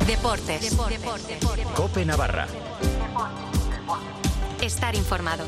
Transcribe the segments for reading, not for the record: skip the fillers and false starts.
Deportes. COPE Navarra. Estar informado.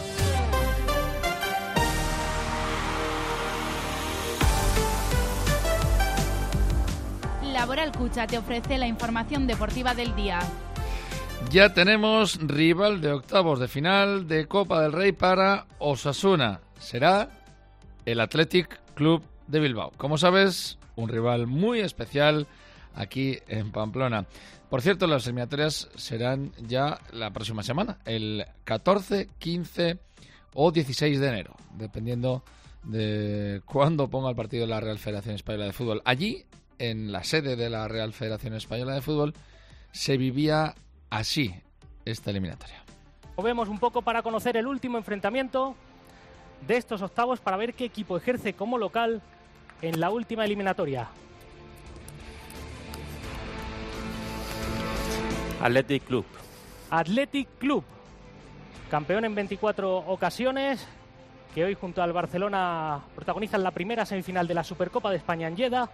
Laboral Cucha te ofrece la información deportiva del día. Ya tenemos rival de octavos de final de Copa del Rey para Osasuna. Será el Athletic Club de Bilbao. Como sabes, un rival muy especial aquí en Pamplona. Por cierto, las eliminatorias serán ya la próxima semana, el 14, 15 o 16 de enero, dependiendo de cuándo ponga el partido la Real Federación Española de Fútbol. Allí, en la sede de la Real Federación Española de Fútbol, se vivía así esta eliminatoria. Vemos un poco para conocer el último enfrentamiento de estos octavos, para ver qué equipo ejerce como local en la última eliminatoria. Athletic Club. Athletic Club, campeón en 24 ocasiones, que hoy junto al Barcelona protagonizan la primera semifinal de la Supercopa de España en Lleida.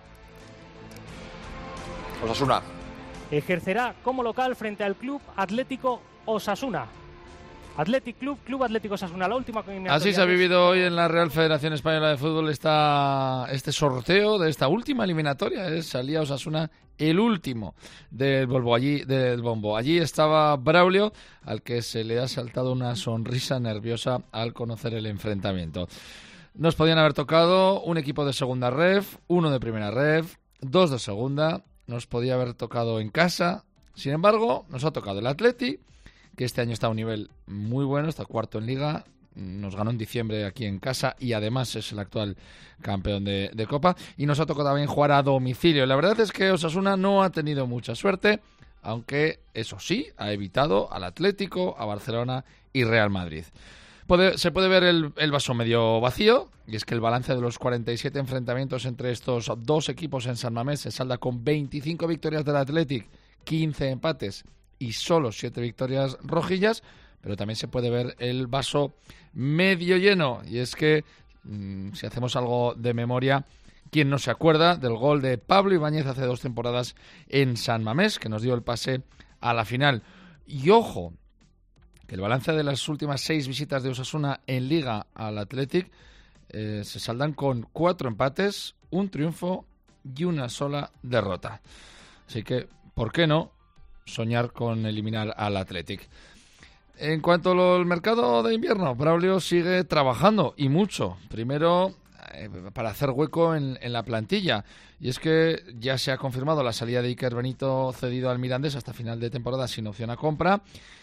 Osasuna. Ejercerá como local frente al Club Atlético Osasuna. Athletic Club, Club Atlético Osasuna, la última eliminatoria. Así se ha vivido hoy en la Real Federación Española de Fútbol este sorteo de esta última eliminatoria. Salía Osasuna el último del bombo. Allí estaba Braulio, al que se le ha saltado una sonrisa nerviosa al conocer el enfrentamiento. Nos podían haber tocado un equipo de segunda ref, uno de primera ref, dos de segunda. Nos podía haber tocado en casa. Sin embargo, nos ha tocado el Atleti, que este año está a un nivel muy bueno, está cuarto en Liga, nos ganó en diciembre aquí en casa y además es el actual campeón de Copa, y nos ha tocado también jugar a domicilio. La verdad es que Osasuna no ha tenido mucha suerte, aunque eso sí, ha evitado al Atlético, a Barcelona y Real Madrid. Se puede ver el vaso medio vacío, y es que el balance de los 47 enfrentamientos entre estos dos equipos en San Mamés se salda con 25 victorias del Athletic, 15 empates y solo 7 victorias rojillas, pero también se puede ver el vaso medio lleno, y es que si hacemos algo de memoria, ¿quién no se acuerda del gol de Pablo Ibáñez hace 2 temporadas en San Mamés, que nos dio el pase a la final? Y ojo, que el balance de las últimas 6 visitas de Osasuna en Liga al Athletic se saldan con 4 empates, 1 triunfo y 1 sola derrota. Así que, ¿por qué no soñar con eliminar al Athletic? En cuanto al mercado de invierno, Braulio sigue trabajando, y mucho. Primero, para hacer hueco en la plantilla. Y es que ya se ha confirmado la salida de Iker Benito, cedido al Mirandés hasta final de temporada sin opción a compra.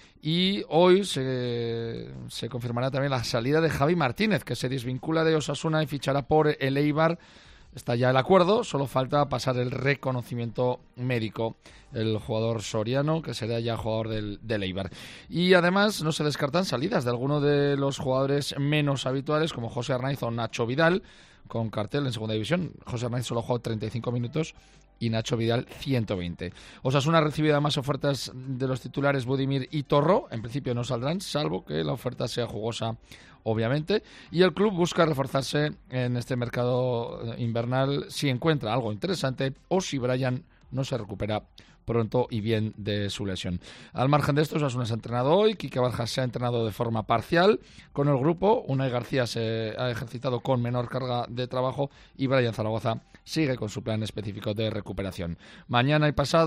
Y hoy se confirmará también la salida de Javi Martínez, que se desvincula de Osasuna y fichará por el Eibar. Está ya el acuerdo, solo falta pasar el reconocimiento médico. El jugador soriano, que será ya jugador del Eibar. Y además no se descartan salidas de algunos de los jugadores menos habituales, como José Arnaiz o Nacho Vidal, con cartel en segunda división. José Arnaiz solo jugó 35 minutos y Nacho Vidal 120. Osasuna ha recibido además ofertas de los titulares Budimir y Torro. En principio no saldrán, salvo que la oferta sea jugosa, obviamente. Y el club busca reforzarse en este mercado invernal si encuentra algo interesante o si Brian no se recupera pronto y bien de su lesión. Al margen de esto, Osasuna se ha entrenado hoy, Quique Barjas se ha entrenado de forma parcial con el grupo, Unai García se ha ejercitado con menor carga de trabajo y Brian Zaragoza sigue con su plan específico de recuperación. Mañana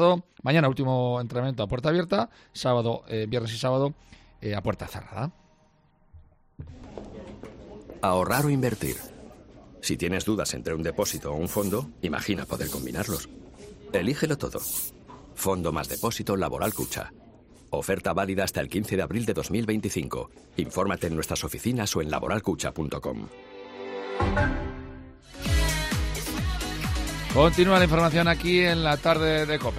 último entrenamiento a puerta abierta, viernes y sábado a puerta cerrada. Ahorrar o invertir. Si tienes dudas entre un depósito o un fondo, imagina poder combinarlos. Elígelo todo. Fondo más depósito Laboral Cucha. Oferta válida hasta el 15 de abril de 2025. Infórmate en nuestras oficinas o en laboralcucha.com. Continúa la información aquí en la tarde de COPE.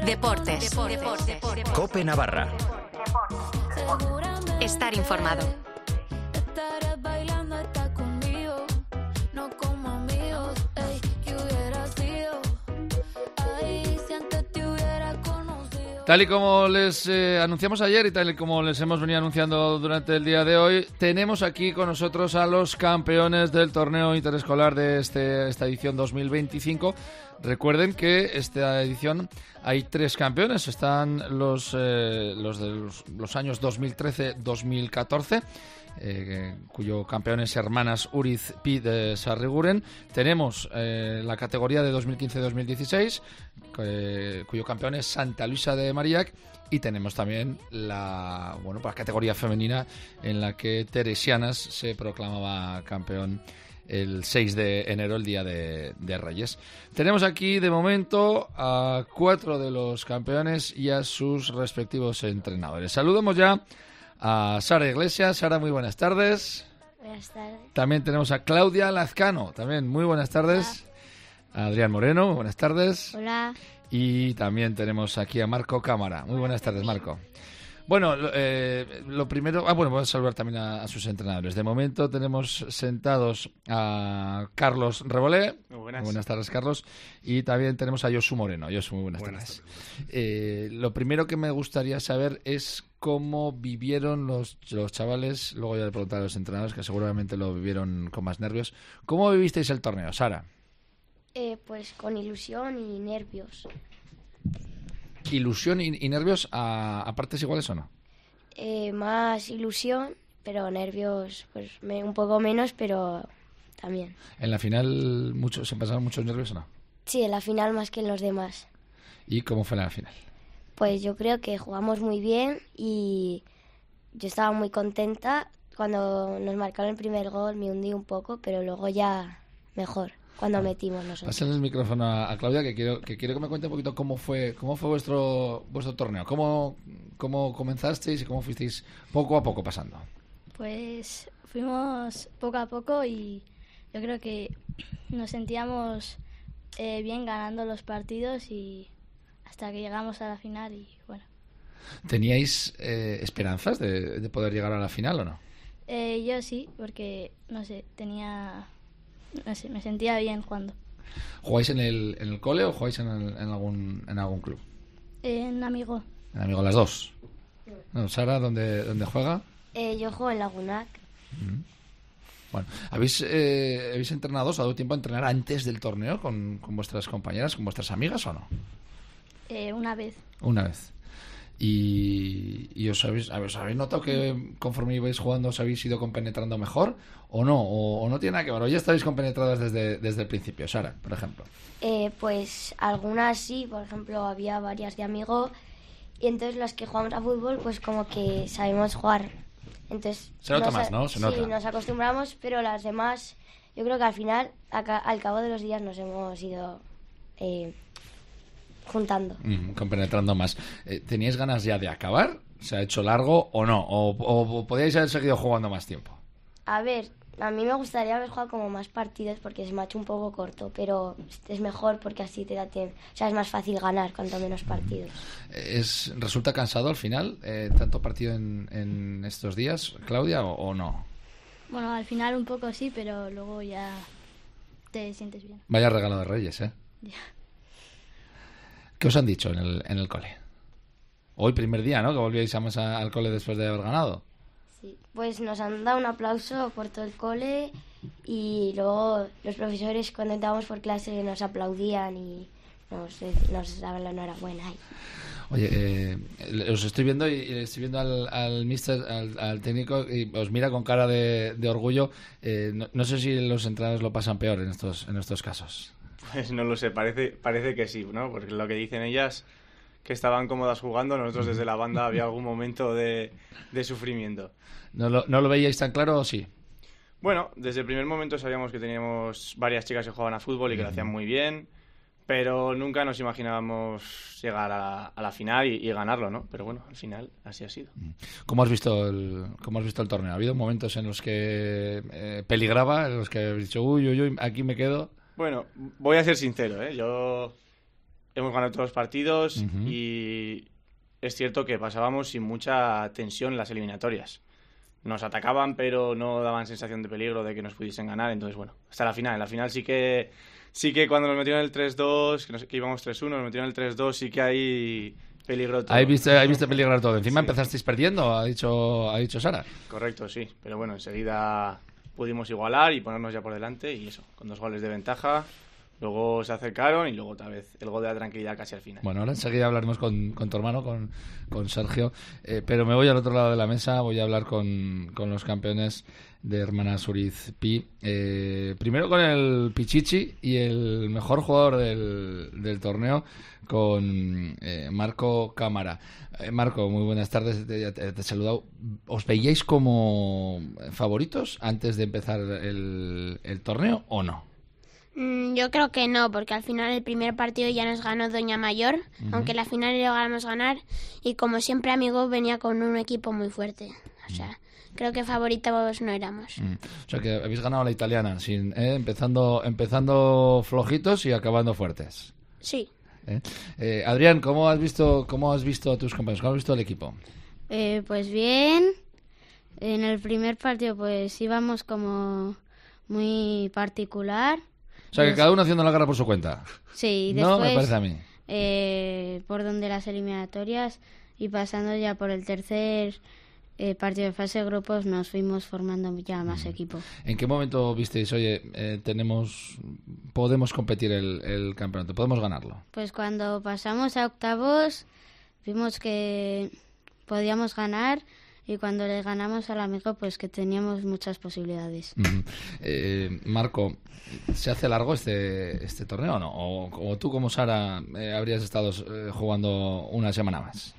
Deportes. COPE Navarra. Estar informado. Tal y como les anunciamos ayer y tal y como les hemos venido anunciando durante el día de hoy, tenemos aquí con nosotros a los campeones del torneo interescolar de esta edición 2025. Recuerden que esta edición hay 3 campeones. Están los de los años 2013-2014. Cuyo campeón es Hermanas Uriz Pi de Sarriguren. Tenemos la categoría de 2015-2016, cuyo campeón es Santa Luisa de Marillac, y tenemos también la categoría femenina en la que Teresianas se proclamaba campeón el 6 de enero, el día de Reyes. Tenemos aquí de momento a 4 de los campeones y a sus respectivos entrenadores. Saludamos ya a Sara Iglesias. Sara, muy buenas tardes. Buenas tardes. También tenemos a Claudia Lazcano. También muy buenas tardes. Hola. A Adrián Moreno, muy buenas tardes. Hola. Y también tenemos aquí a Marco Cámara. Muy buenas tardes, Marco. Bueno, lo primero... voy a saludar también a sus entrenadores. De momento tenemos sentados a Carlos Rebolé. Muy buenas tardes, Carlos. Y también tenemos a Josu Moreno. Josu, muy buenas tardes. Lo primero que me gustaría saber es cómo vivieron los chavales, luego ya le preguntaré a los entrenadores, que seguramente lo vivieron con más nervios. ¿Cómo vivisteis el torneo, Sara? Pues con ilusión y nervios. ¿Ilusión y nervios a partes iguales o no? Más ilusión, pero nervios pues un poco menos, pero también. ¿En la final se pasaron muchos nervios o no? Sí, en la final más que en los demás. ¿Y cómo fue la final? Pues yo creo que jugamos muy bien y yo estaba muy contenta. Cuando nos marcaron el primer gol me hundí un poco, pero luego ya mejor cuando metimos nosotros. Pasen el micrófono a Claudia, que quiero que me cuente un poquito cómo fue vuestro torneo, cómo comenzasteis y cómo fuisteis poco a poco pasando. Pues fuimos poco a poco y yo creo que nos sentíamos bien ganando los partidos y hasta que llegamos a la final y bueno. ¿Teníais esperanzas de poder llegar a la final o no? Yo sí, porque me sentía bien jugando. ¿Jugáis en el cole o jugáis en algún club? En Amigo. En Amigo, las dos. No, Sara, ¿dónde juega? Yo juego en Lagunac. Bueno, ¿habéis entrenado, os ha dado tiempo a entrenar antes del torneo con vuestras compañeras, con vuestras amigas o no? Una vez. Una vez. ¿Y os habéis notado que conforme ibais jugando os habéis ido compenetrando mejor o no? ¿O no tiene nada que ver? ¿O ya estáis compenetradas desde el principio? Sara, por ejemplo. Pues algunas sí, por ejemplo, había varias de Amigo y entonces las que jugamos a fútbol pues como que sabemos jugar. Entonces se nota más, ¿no? Se nota. Sí, nos acostumbramos, pero las demás yo creo que al final, al cabo de los días nos hemos ido juntando. Compenetrando más. ¿Teníais ganas ya de acabar? ¿Se ha hecho largo o no? ¿O podíais haber seguido jugando más tiempo? A ver, a mí me gustaría haber jugado como más partidos porque se me ha hecho un poco corto, pero es mejor porque así te da tiempo. O sea, es más fácil ganar cuanto menos partidos. ¿Resulta cansado al final tanto partido en estos días, Claudia, o no? Bueno, al final un poco sí, pero luego ya te sientes bien. Vaya regalo de Reyes, ¿eh? Ya. ¿Qué os han dicho en el cole? Hoy primer día, ¿no? Que volvíais al cole después de haber ganado. Sí, pues nos han dado un aplauso por todo el cole y luego los profesores cuando entrábamos por clase nos aplaudían y nos daban la enhorabuena. Oye, os estoy viendo y estoy viendo al mister, al técnico, y os mira con cara de orgullo. No sé si los entrenadores lo pasan peor en estos casos. Pues no lo sé, parece que sí, ¿no? Porque lo que dicen ellas, que estaban cómodas jugando, nosotros desde la banda había algún momento de sufrimiento. ¿No lo veíais tan claro o sí? Bueno, desde el primer momento sabíamos que teníamos varias chicas que jugaban a fútbol y que lo hacían muy bien, pero nunca nos imaginábamos llegar a la final y ganarlo, ¿no? Pero bueno, al final así ha sido. ¿Cómo has visto el torneo? ¿Ha habido momentos en los que peligraba, en los que habéis dicho, uy, aquí me quedo? Bueno, voy a ser sincero, ¿eh? Yo hemos ganado todos los partidos y es cierto que pasábamos sin mucha tensión en las eliminatorias. Nos atacaban, pero no daban sensación de peligro de que nos pudiesen ganar. Entonces, bueno, hasta la final. En la final sí que cuando nos metieron el 3-2, que íbamos 3-1, nos metieron el 3-2, sí que hay peligro todo. Ahí viste peligrar todo. Encima empezasteis perdiendo, ha dicho Sara. Correcto, sí. Pero bueno, enseguida pudimos igualar y ponernos ya por delante. Y eso, con 2 goles de ventaja. Luego se acercaron y luego otra vez el gol de la tranquilidad casi al final. Bueno, ahora enseguida hablaremos con tu hermano, con Sergio, pero me voy al otro lado de la mesa, voy a hablar con los campeones de Hermanas Uriz Pi. Primero con el Pichichi y el mejor jugador del torneo, con Marco Cámara. Marco, muy buenas tardes, te he saludado. ¿Os veíais como favoritos antes de empezar el torneo o no? Yo creo que no, porque al final el primer partido ya nos ganó Doña Mayor, aunque la final lo ganamos ganar, y como siempre Amigo venía con un equipo muy fuerte. O sea, creo que favoritos no éramos. O sea, que habéis ganado a la italiana, empezando flojitos y acabando fuertes. Sí. Adrián, ¿cómo has visto a tus compañeros? ¿Cómo has visto el equipo? Pues bien. En el primer partido pues íbamos como muy particular. O sea, que cada uno haciendo la guerra por su cuenta. Sí, después, no, me parece a mí. Por donde las eliminatorias y pasando ya por el tercer partido de fase de grupos nos fuimos formando ya más equipo. ¿En qué momento visteis, oye, podemos competir el campeonato, podemos ganarlo? Pues cuando pasamos a octavos vimos que podíamos ganar. Y cuando le ganamos al Amigo, pues que teníamos muchas posibilidades. Marco, ¿se hace largo este torneo o no? ¿O tú como Sara habrías estado jugando una semana más?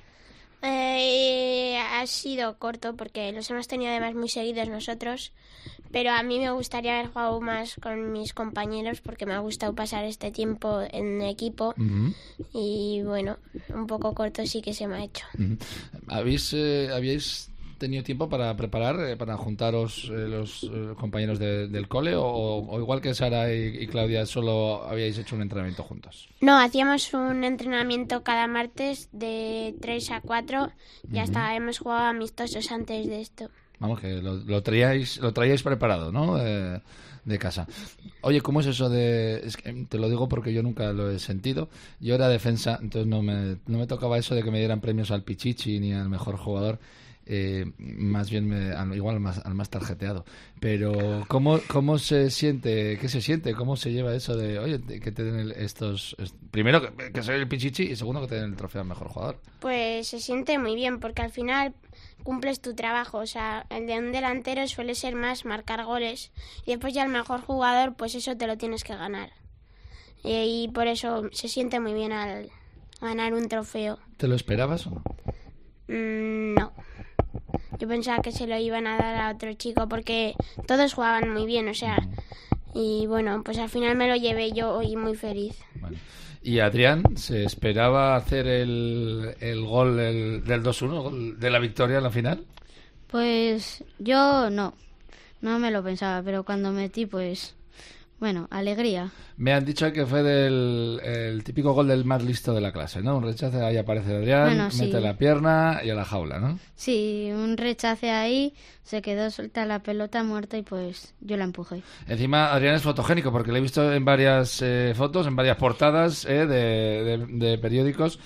Ha sido corto porque los hemos tenido además muy seguidos nosotros, pero a mí me gustaría haber jugado más con mis compañeros porque me ha gustado pasar este tiempo en equipo y bueno, un poco corto sí que se me ha hecho. ¿Habíais tenido tiempo para preparar, para juntaros los compañeros del cole o igual que Sara y Claudia solo habíais hecho un entrenamiento juntos? No, hacíamos un entrenamiento cada martes de 3 a 4 y hasta hemos jugado amistosos antes de esto. Vamos, que lo traíais preparado, ¿no? De casa. Oye, ¿cómo es eso es que te lo digo porque yo nunca lo he sentido. Yo era defensa, entonces no me tocaba eso de que me dieran premios al Pichichi ni al mejor jugador. Más bien igual al más tarjeteado, pero ¿cómo se siente? ¿Qué se siente? ¿Cómo se lleva eso de, oye, que te den primero que soy el Pichichi y segundo que te den el trofeo al mejor jugador? Pues se siente muy bien porque al final cumples tu trabajo, o sea, el de un delantero suele ser más marcar goles y después ya el mejor jugador, pues eso te lo tienes que ganar y por eso se siente muy bien al ganar un trofeo. ¿Te lo esperabas o no? No. Yo pensaba que se lo iban a dar a otro chico porque todos jugaban muy bien, o sea, y bueno, pues al final me lo llevé yo y muy feliz. Vale. ¿Y Adrián se esperaba hacer el gol del 2-1, gol de la victoria en la final? Pues yo no me lo pensaba, pero cuando metí, pues, bueno, alegría. Me han dicho que fue el típico gol del más listo de la clase, ¿no? Un rechace, ahí aparece Adrián, mete la pierna y a la jaula, ¿no? Sí, un rechace ahí, se quedó suelta la pelota muerta y pues yo la empujé. Encima Adrián es fotogénico porque lo he visto en varias fotos, en varias portadas de periódicos.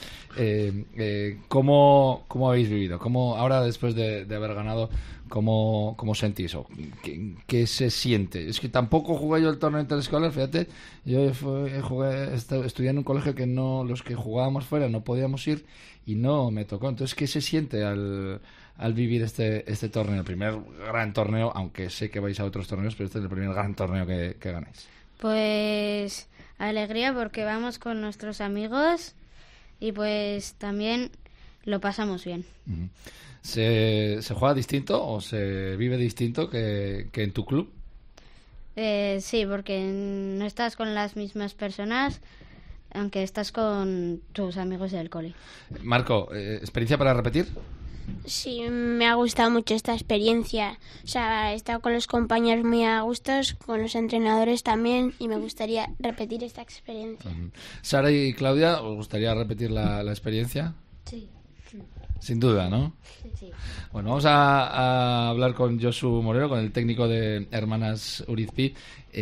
¿Cómo habéis vivido? ¿Cómo ahora después de haber ganado, cómo sentís? ¿O qué se siente? Es que tampoco jugué yo el torneo interescolar, fíjate. Yo estudié en un colegio que los que jugábamos fuera no podíamos ir y no me tocó. Entonces, ¿qué se siente al vivir este torneo? El primer gran torneo, aunque sé que vais a otros torneos, pero este es el primer gran torneo que ganáis. Pues alegría porque vamos con nuestros amigos y pues también lo pasamos bien. ¿Se juega distinto o se vive distinto que en tu club? Sí, porque no estás con las mismas personas, aunque estás con tus amigos del cole. Marco, ¿experiencia para repetir? Sí, me ha gustado mucho esta experiencia. O sea, he estado con los compañeros muy a gustos, con los entrenadores también, y me gustaría repetir esta experiencia. Sara y Claudia, ¿os gustaría repetir la experiencia? Sí. Sin duda, ¿no? Sí. Bueno, vamos a hablar con Josu Moreno, con el técnico de Hermanas Urizpi.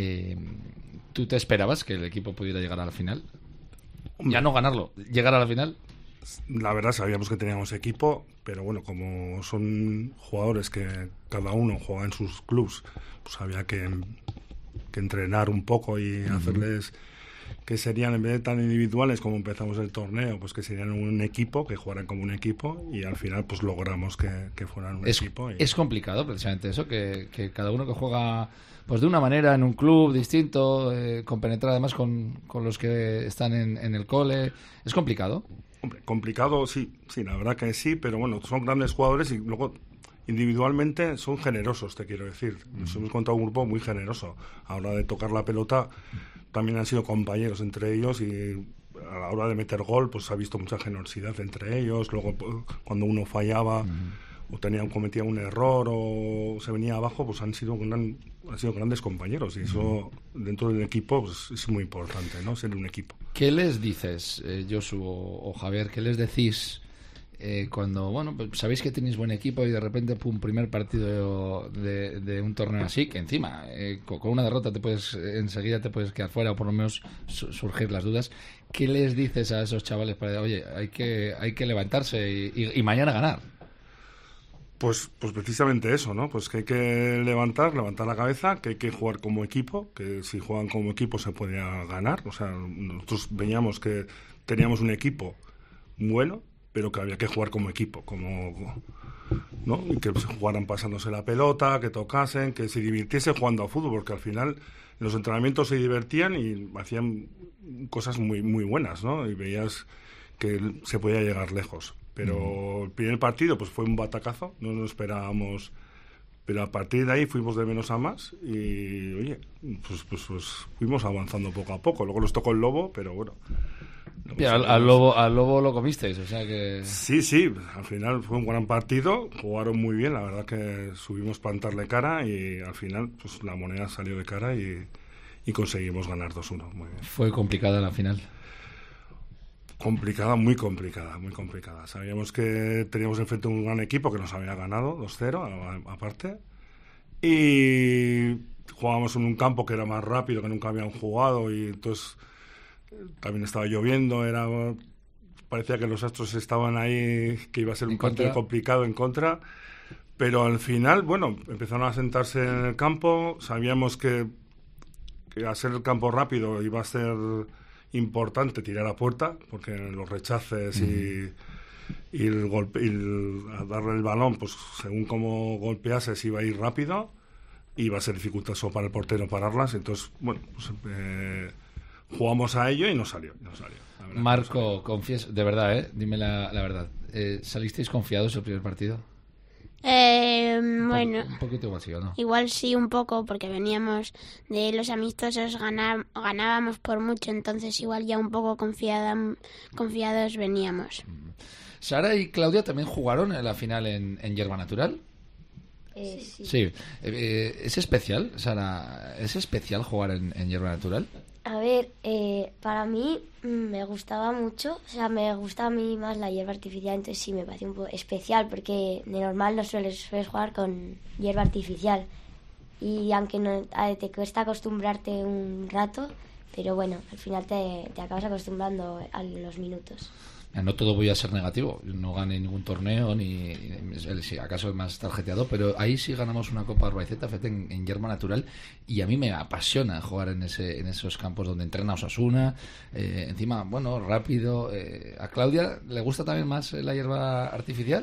¿Tú te esperabas que el equipo pudiera llegar a la final? Ya no ganarlo, llegar a la final. La verdad sabíamos que teníamos equipo, pero bueno, como son jugadores que cada uno juega en sus clubs, pues había que entrenar un poco y hacerles que serían, en vez de tan individuales como empezamos el torneo, pues que serían un equipo, que jugaran como un equipo, y al final pues logramos que fueran un equipo. Es complicado precisamente eso, que cada uno que juega pues de una manera en un club distinto, compenetrar además con los que están en el cole, ¿es complicado? Hombre, complicado sí, la verdad que sí, pero bueno, son grandes jugadores y luego individualmente son generosos, te quiero decir. Nos hemos encontrado un grupo muy generoso. A la hora de tocar la pelota también han sido compañeros entre ellos, y a la hora de meter gol pues ha visto mucha generosidad entre ellos. Luego cuando uno fallaba o cometía un error o se venía abajo, pues han sido grandes compañeros, y eso dentro del equipo pues, es muy importante, ¿no? Ser un equipo. ¿Qué les dices, Josu o Javier? ¿Qué les decís cuando, bueno, pues sabéis que tenéis buen equipo y de repente, primer partido de un torneo así, que encima con una derrota enseguida te puedes quedar fuera, o por lo menos surgir las dudas? ¿Qué les dices a esos chavales para, oye, hay que levantarse y mañana ganar? Pues precisamente eso, ¿no? Pues que hay que levantar la cabeza, que hay que jugar como equipo, que si juegan como equipo se podía ganar. O sea, nosotros veíamos que teníamos un equipo bueno, pero que había que jugar como equipo, ¿no? Y que jugaran pasándose la pelota, que tocasen, que se divirtiese jugando a fútbol, porque al final en los entrenamientos se divertían y hacían cosas muy, muy buenas, ¿no? Y veías que se podía llegar lejos. Pero el primer partido pues fue un batacazo, no nos esperábamos, pero a partir de ahí fuimos de menos a más y, oye, pues fuimos avanzando poco a poco. Luego nos tocó el Lobo, pero bueno. Al Lobo lo comisteis, o sea que... Sí, al final fue un gran partido, jugaron muy bien, la verdad que subimos plantarle cara y al final pues la moneda salió de cara y conseguimos ganar 2-1, muy bien. Fue complicada la final. Complicada, muy complicada. Sabíamos que teníamos enfrente un gran equipo que nos había ganado 2-0 aparte, y jugábamos en un campo que era más rápido, que nunca habían jugado, y entonces también estaba lloviendo, parecía que los astros estaban ahí, que iba a ser un partido complicado en contra, pero al final, bueno, empezaron a sentarse en el campo. Sabíamos que al ser el campo rápido iba a ser importante tirar a puerta, porque los rechaces y el golpe, a darle el balón, pues según cómo golpease se iba a ir rápido, y iba a ser dificultoso para el portero pararlas. Entonces, bueno, pues, jugamos a ello y no salió. Marco, confieso, de verdad, dime la verdad, ¿salisteis confiados el primer partido? Bueno, un poquito vacío, ¿no? Igual sí, un poco, porque veníamos de los amistosos, ganábamos por mucho, entonces igual ya un poco confiados veníamos. Sara y Claudia también jugaron en la final en Yerba Natural. Sí. ¿Es especial, Sara? ¿Es especial jugar en Yerba Natural? A ver, para mí me gustaba mucho, o sea, me gusta a mí más la hierba artificial, entonces sí me parece un poco especial, porque de normal no sueles jugar con hierba artificial, y aunque te cuesta acostumbrarte un rato, pero bueno, al final te acabas acostumbrando a los minutos. No todo voy a ser negativo, no gané ningún torneo, ni si acaso es más tarjeteado, pero ahí sí ganamos una Copa Arbaiceta en Yerba Natural, y a mí me apasiona jugar en esos campos donde entrena Osasuna, encima, bueno, rápido. ¿A Claudia le gusta también más la hierba artificial?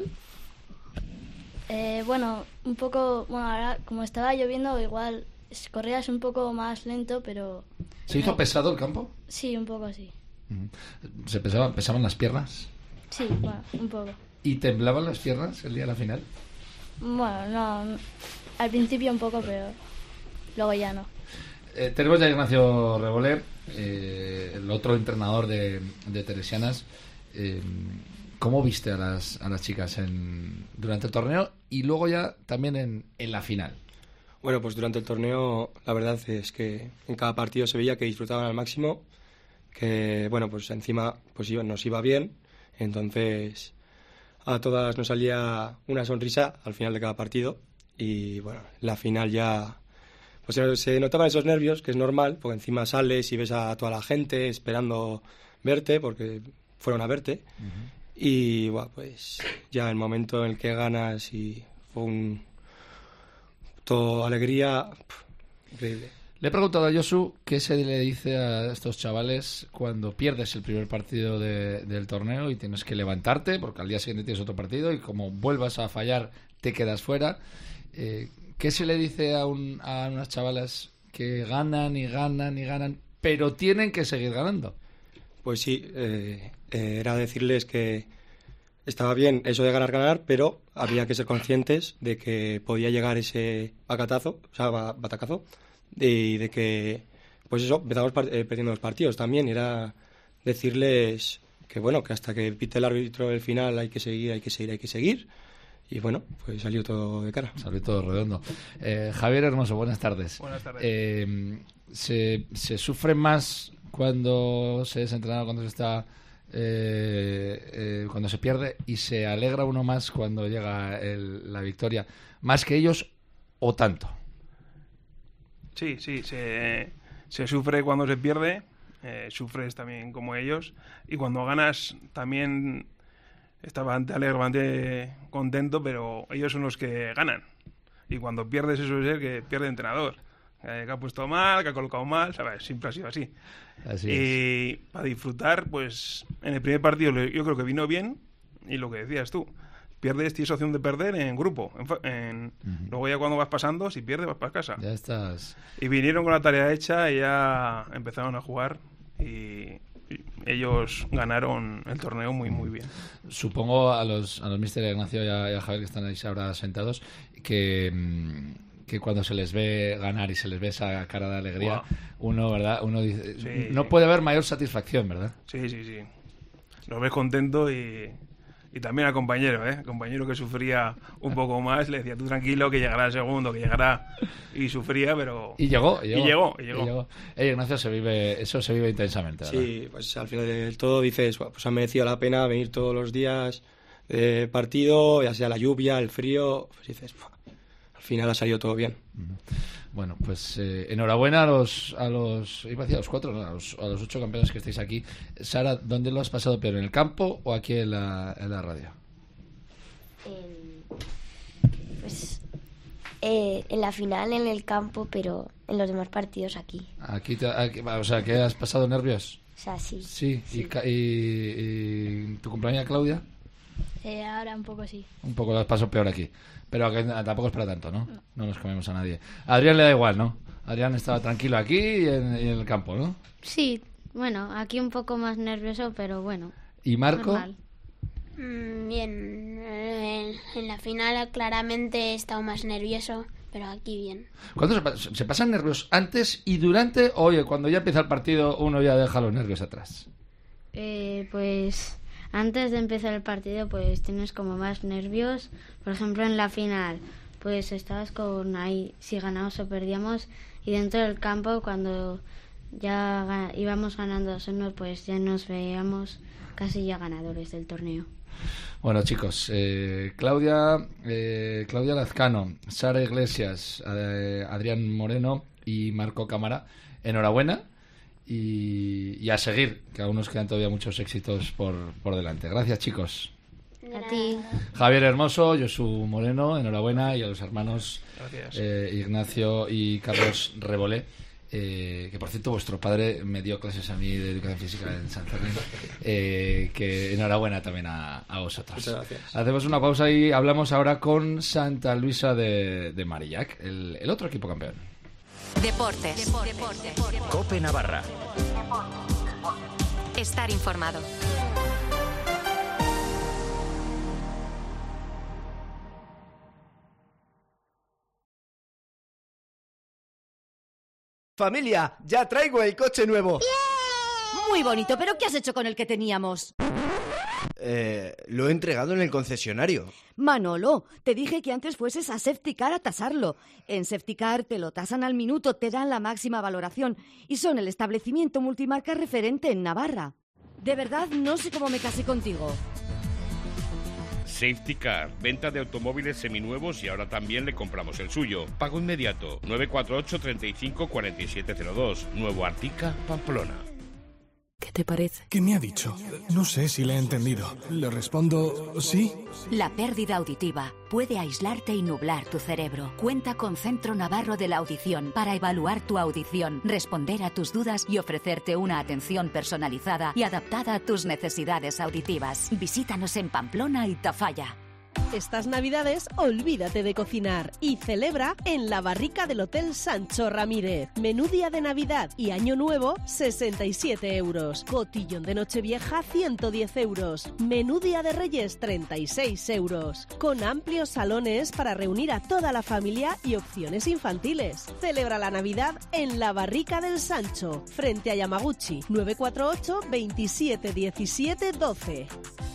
Bueno, un poco, ahora como estaba lloviendo igual corrías un poco más lento, pero... ¿Se hizo pesado el campo? Sí, un poco sí. ¿Se pesaban las piernas? Sí, bueno, un poco. ¿Y temblaban las piernas el día de la final? Bueno, no, al principio un poco, pero luego ya no. Tenemos ya a Ignacio Rebolé, el otro entrenador de Teresianas. ¿Cómo viste a las chicas durante el torneo y luego ya también en la final? Bueno, pues durante el torneo la verdad es que en cada partido se veía que disfrutaban al máximo, que bueno, pues encima pues nos iba bien, entonces a todas nos salía una sonrisa al final de cada partido y bueno, la final ya pues se notaban esos nervios, que es normal, porque encima sales y ves a toda la gente esperando verte, porque fueron a verte. Y bueno, pues ya el momento en el que ganas y fue todo alegría, increíble. Le he preguntado a Josu qué se le dice a estos chavales cuando pierdes el primer partido del torneo y tienes que levantarte, porque al día siguiente tienes otro partido y como vuelvas a fallar te quedas fuera. ¿Qué se le dice a unas chavalas que ganan y ganan y ganan, pero tienen que seguir ganando? Pues sí, era decirles que estaba bien eso de ganar, pero había que ser conscientes de que podía llegar ese batacazo, y de que, pues eso, empezamos perdiendo los partidos también. Era decirles que, bueno, que hasta que pite el árbitro el final hay que seguir. Y bueno, pues salió todo de cara. Salió todo redondo. Javier Hermoso, buenas tardes. Buenas tardes. ¿Se sufre más cuando se desentrena, cuando se está cuando se pierde, y se alegra uno más cuando llega la victoria, más que ellos o tanto? Sí, se sufre cuando se pierde, sufres también como ellos, y cuando ganas también estás bastante alegre, bastante contento, pero ellos son los que ganan. Y cuando pierdes, eso es el que pierde el entrenador. Que ha puesto mal, que ha colocado mal, ¿sabes? Siempre ha sido así. Y para disfrutar, pues en el primer partido yo creo que vino bien, y lo que decías tú, pierdes, tienes opción de perder en grupo. Luego ya cuando vas pasando, si pierdes vas para casa. Ya estás. Y vinieron con la tarea hecha y ya empezaron a jugar y ellos ganaron el torneo muy muy bien. Supongo a los míster Ignacio y a Javier, que están ahí ahora sentados, que cuando se les ve ganar y se les ve esa cara de alegría, uno, ¿verdad? Uno dice, sí, no puede haber mayor satisfacción, ¿verdad? Sí. Los ves contento y también al compañero, El compañero que sufría un poco más, le decía, tú tranquilo, que llegará el segundo, que llegará, y sufría, pero... Y llegó. Ignacio, eso se vive intensamente, ¿verdad? Sí, pues al final del todo dices, pues ha merecido la pena venir todos los días de partido, ya sea la lluvia, el frío, pues dices, al final ha salido todo bien. Bueno, pues enhorabuena a los iba a decir a los 4, no, a los 8 campeones que estáis aquí. Sara, ¿dónde lo has pasado peor, en el campo o aquí en la radio? Pues en la final en el campo, pero en los demás partidos aquí. Aquí, o sea, ¿que has pasado nervios? O sea, sí. Sí. ¿Y tu compañera Claudia? Ahora un poco sí. Un poco las paso peor aquí. Pero que tampoco es para tanto, ¿no? No nos comemos a nadie. A Adrián le da igual, ¿no? Adrián estaba tranquilo aquí y en el campo, ¿no? Sí, bueno, aquí un poco más nervioso, pero bueno. ¿Y Marco? Normal. Bien. En la final claramente he estado más nervioso, pero aquí bien. ¿Cuándo se pasan nervios? ¿Antes y durante? Oye, cuando ya empieza el partido uno ya deja los nervios atrás. Pues antes de empezar el partido pues tienes como más nervios. Por ejemplo, en la final pues estabas con ahí si ganábamos o perdíamos, y dentro del campo cuando ya íbamos ganando 2-1 pues ya nos veíamos casi ya ganadores del torneo. Bueno, chicos, Claudia Lazcano, Sara Iglesias, Adrián Moreno y Marco Cámara, enhorabuena. Y a seguir, que aún nos quedan todavía muchos éxitos por delante. Gracias, chicos. A ti. Javier Hermoso, Josu Moreno, enhorabuena, y a los hermanos Ignacio y Carlos Rebolé, que por cierto vuestro padre me dio clases a mí de educación física en San Fermín, que enhorabuena también a vosotros. Muchas gracias. Hacemos una pausa y hablamos ahora con Santa Luisa de Marillac, el otro equipo campeón. Deportes. COPE Navarra. Estar informado. Familia, ya traigo el coche nuevo. Muy bonito, pero ¿qué has hecho con el que teníamos? Lo he entregado en el concesionario. Manolo, te dije que antes fueses a Safetycar a tasarlo. En Safetycar te lo tasan al minuto, te dan la máxima valoración y son el establecimiento multimarca referente en Navarra. De verdad, no sé cómo me casé contigo. Safetycar, venta de automóviles seminuevos y ahora también le compramos el suyo. Pago inmediato, 948 35 4702, Nuevo Artica, Pamplona. ¿Qué te parece? ¿Qué me ha dicho? No sé si le he entendido. Le respondo sí. La pérdida auditiva puede aislarte y nublar tu cerebro. Cuenta con Centro Navarro de la Audición para evaluar tu audición, responder a tus dudas y ofrecerte una atención personalizada y adaptada a tus necesidades auditivas. Visítanos en Pamplona y Tafalla. Estas Navidades, olvídate de cocinar y celebra en la barrica del Hotel Sancho Ramírez. Menú día de Navidad y Año Nuevo, 67 euros. Cotillón de Nochevieja, 110 euros. Menú día de Reyes, 36 euros. Con amplios salones para reunir a toda la familia y opciones infantiles. Celebra la Navidad en la barrica del Sancho, frente a Yamaguchi, 948 27 17 12.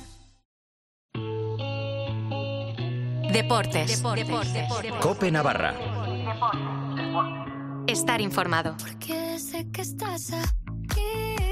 Deportes. Cope Navarra. Estar informado. Porque sé que estás aquí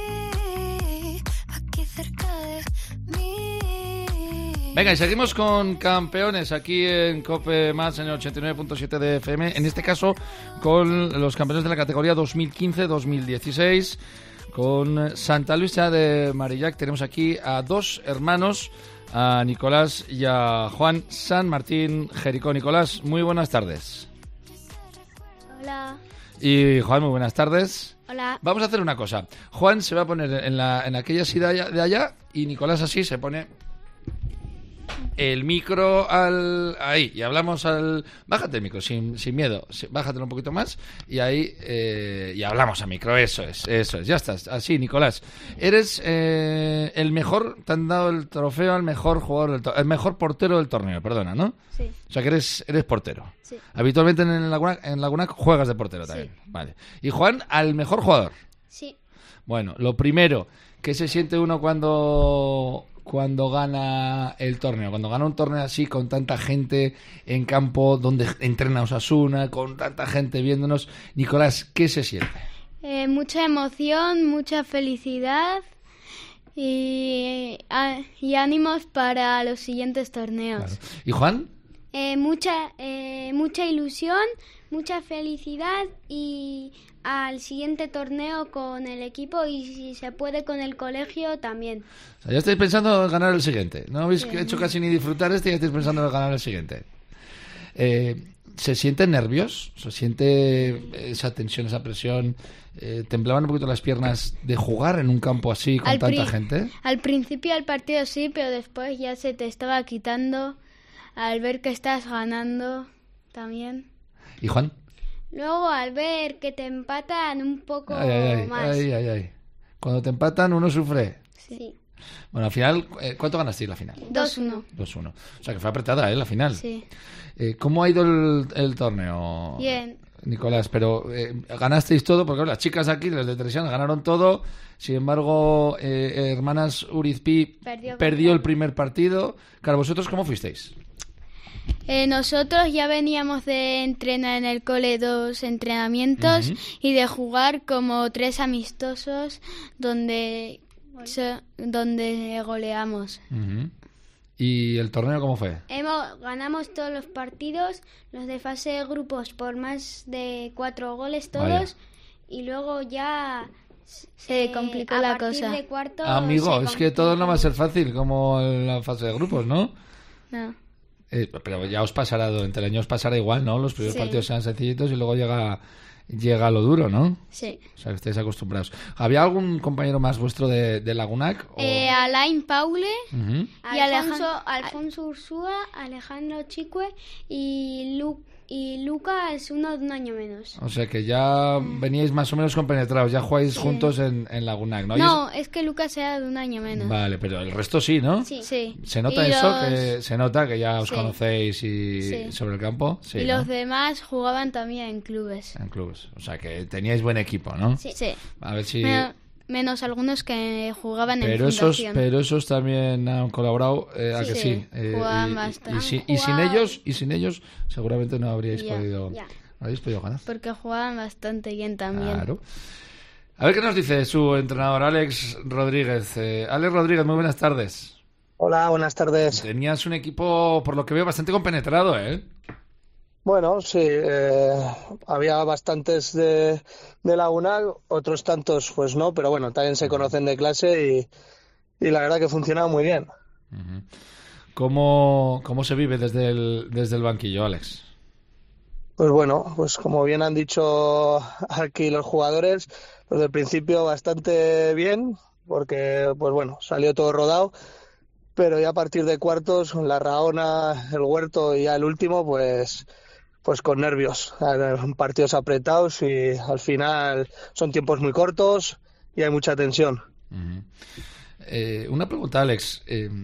cerca de mí. Venga, y seguimos con campeones aquí en Cope Más en el 89.7 de FM. En este caso, con los campeones de la categoría 2015-2016. Con Santa Luisa de Marillac tenemos aquí a dos hermanos, a Nicolás y a Juan San Martín Jericó. Nicolás, muy buenas tardes. Hola. Y Juan, muy buenas tardes. Hola. Vamos a hacer una cosa. Juan se va a poner en aquella silla de allá y Nicolás así se pone el micro ahí y hablamos Bájate el micro sin miedo, bájatelo un poquito más y ahí y hablamos a micro, eso es, ya estás, así Nicolás. Eres el mejor, te han dado el trofeo al mejor jugador, el mejor portero del torneo, perdona, ¿no? Sí. O sea que eres portero. Sí. Habitualmente en Lagunac juegas de portero también. Sí. Vale. Y Juan, al mejor jugador. Sí. Bueno, lo primero, ¿qué se siente uno cuando gana el torneo? Cuando gana un torneo así, con tanta gente en campo, donde entrena Osasuna, con tanta gente viéndonos. Nicolás, ¿qué se siente? Mucha emoción, mucha felicidad y ánimos para los siguientes torneos. Claro. ¿Y Juan? Mucha ilusión, mucha felicidad y al siguiente torneo con el equipo y si se puede con el colegio también. O sea, ya estáis pensando en ganar el siguiente. No habéis hecho casi ni disfrutar y ya estáis pensando en ganar el siguiente. ¿Se sienten nervios? ¿Se siente esa tensión, esa presión? ¿Temblaban un poquito las piernas de jugar en un campo así con tanta gente? Al principio del partido sí, pero después ya se te estaba quitando al ver que estás ganando también. ¿Y Juan? Luego al ver que te empatan un poco más. Cuando te empatan uno sufre. Sí. Bueno, al final, ¿cuánto ganasteis la final? 2-1. 2-1. O sea que fue apretada, la final. Sí. ¿Cómo ha ido el torneo? Bien. Nicolás, pero ganasteis todo, porque las chicas aquí, las de Teresiana, ganaron todo. Sin embargo, Hermanas Urizpi perdió el primer partido. Claro, ¿vosotros cómo fuisteis? Nosotros ya veníamos de entrenar en el cole 2 entrenamientos y de jugar como 3 amistosos donde goleamos. ¿Y el torneo cómo fue? Ganamos todos los partidos, los de fase de grupos por más de 4 goles todos. Vaya. Y luego ya se complicó la cosa. De cuarto Amigo, es que todo no va a ser fácil como en la fase de grupos, ¿no? No. Pero ya os pasará, durante el año os pasará igual, ¿no? Los primeros partidos sean sencillitos y luego llega lo duro, ¿no? Sí. O sea, que estáis acostumbrados. ¿Había algún compañero más vuestro de Lagunac? Alain Paule, y Alfonso Ursúa, Alejandro Chicue y Lucas, uno de un año menos. O sea que ya veníais más o menos compenetrados, ya jugáis juntos en Lagunac, ¿no? No, es que Lucas era de un año menos. Vale, pero el resto sí, ¿no? Sí. ¿Se nota que se nota que ya os conocéis sobre el campo? Sí, y los demás jugaban también en clubes. En clubes, o sea que teníais buen equipo, ¿no? Sí. A ver si menos algunos que jugaban en Pero fundación. pero esos también han colaborado, ¿a que sí? Jugaban bastante. Y sin ellos seguramente no habríais podido ganar. Porque jugaban bastante bien también. Claro. A ver qué nos dice su entrenador, Alex Rodríguez. Alex Rodríguez, muy buenas tardes. Hola, buenas tardes. Tenías un equipo, por lo que veo, bastante compenetrado, ¿eh? Bueno, sí, había bastantes de la UNAC, otros tantos pues no, pero bueno, también se conocen de clase y la verdad que funcionaba muy bien. Uh-huh. ¿Cómo se vive desde el banquillo, Alex? Pues bueno, pues como bien han dicho aquí los jugadores, los del principio bastante bien, porque pues bueno, salió todo rodado, pero ya a partir de cuartos, la Rahona, el Huerto y ya el último, pues con nervios, partidos apretados y al final son tiempos muy cortos y hay mucha tensión. Uh-huh. Una pregunta, Alex.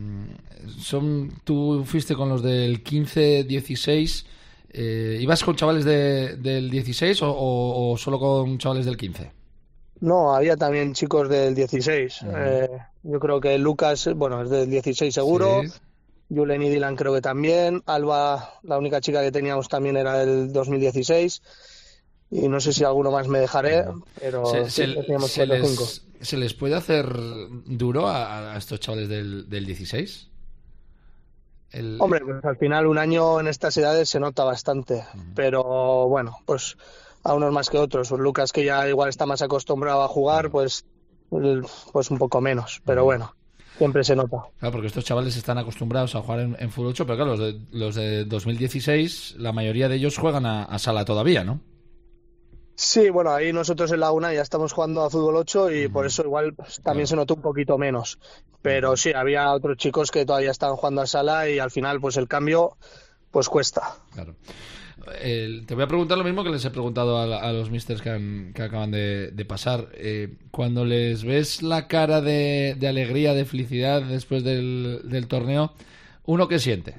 ¿Tú fuiste con los del 15-16? ¿Ibas con chavales del 16 o solo con chavales del 15? No, había también chicos del 16. Uh-huh. Yo creo que Lucas, bueno, es del 16 seguro. Sí. Julen y Dylan creo que también. Alba, la única chica que teníamos también era del 2016. Y no sé si alguno más me dejaré, pero teníamos 4 o 5. ¿Se les puede hacer duro a estos chavales del 16? Hombre, pues al final un año en estas edades se nota bastante. Uh-huh. Pero bueno, pues a unos más que otros. Lucas, que ya igual está más acostumbrado a jugar, pues un poco menos. Pero bueno. Siempre se nota. Claro, porque estos chavales están acostumbrados a jugar en fútbol 8, pero claro, los de 2016, la mayoría de ellos juegan a sala todavía, ¿no? Sí, bueno, ahí nosotros en la UNA ya estamos jugando a fútbol 8 y por eso igual pues, también se notó un poquito menos. Pero sí, había otros chicos que todavía estaban jugando a sala y al final pues el cambio pues cuesta. Claro. Te voy a preguntar lo mismo que les he preguntado a los misters que acaban de pasar. Cuando les ves la cara de alegría, de felicidad después del torneo, ¿uno qué siente?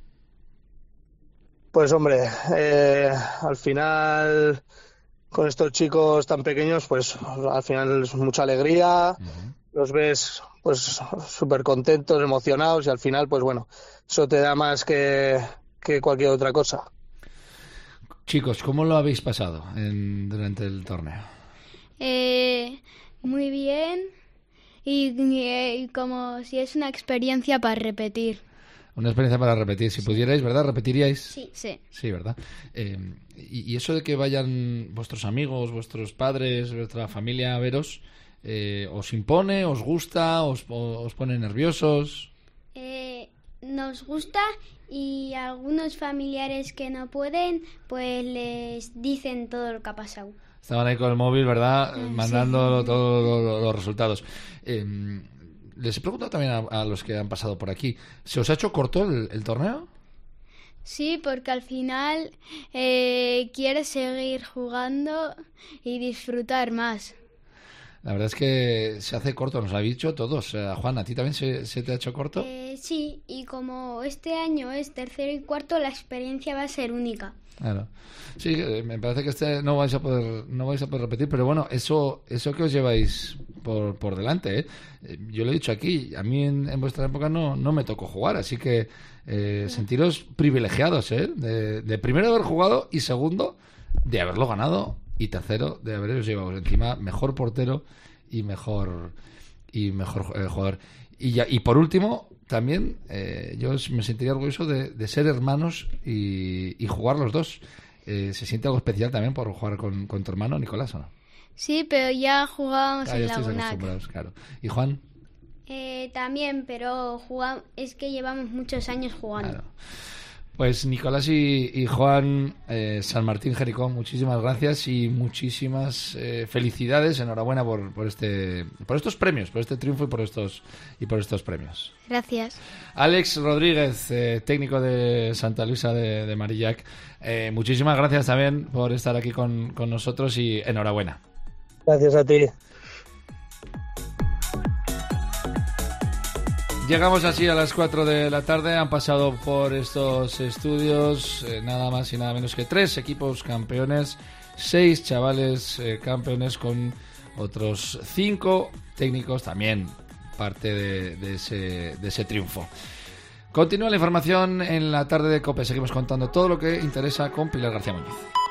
Pues hombre, al final con estos chicos tan pequeños, pues al final es mucha alegría. Uh-huh. Los ves pues súper contentos, emocionados y al final pues bueno, eso te da más que cualquier otra cosa. Chicos, ¿cómo lo habéis pasado durante el torneo? Muy bien y como si es una experiencia para repetir. Una experiencia para repetir. Si pudierais, ¿verdad? ¿Repetiríais? Sí. Sí, ¿verdad? Y eso de que vayan vuestros amigos, vuestros padres, vuestra familia a veros, ¿os impone, os gusta, os pone nerviosos? Nos gusta y algunos familiares que no pueden, pues les dicen todo lo que ha pasado. Estaban ahí con el móvil, ¿verdad? Mandando sí. Todos los resultados. Les he preguntado también a los que han pasado por aquí, ¿se os ha hecho corto el torneo? Sí, porque al final quieres seguir jugando y disfrutar más. La verdad es que se hace corto, nos lo habéis dicho todos. Juan, ¿a ti también se te ha hecho corto? Sí, y como este año es tercero y cuarto, la experiencia va a ser única. Claro. Sí, me parece que no vais a poder repetir, pero bueno, eso que os lleváis por delante, ¿eh? Yo lo he dicho aquí, a mí en vuestra época no me tocó jugar, así que sentiros privilegiados, ¿eh? De primero de haber jugado y segundo de haberlo ganado y tercero de haberos llevado encima mejor portero y mejor jugador. Y por último, también yo me sentiría orgulloso de ser hermanos y jugar los dos. ¿Se siente algo especial también por jugar con tu hermano, Nicolás, o no? Sí, pero ya jugábamos en la UNAC. Claro. ¿Y Juan? También, pero es que llevamos muchos años jugando. Claro. Pues Nicolás y Juan, San Martín Jericó, muchísimas gracias y muchísimas felicidades, enhorabuena por estos premios, por este triunfo y por estos premios. Gracias. Alex Rodríguez, técnico de Santa Luisa de Marillac, muchísimas gracias también por estar aquí con nosotros y enhorabuena. Gracias a ti. Llegamos así a las 4 de la tarde, han pasado por estos estudios nada más y nada menos que 3 equipos campeones, 6 chavales campeones con otros 5 técnicos también parte de ese triunfo. Continúa la información en la tarde de COPE. Seguimos contando todo lo que interesa con Pilar García Muñiz.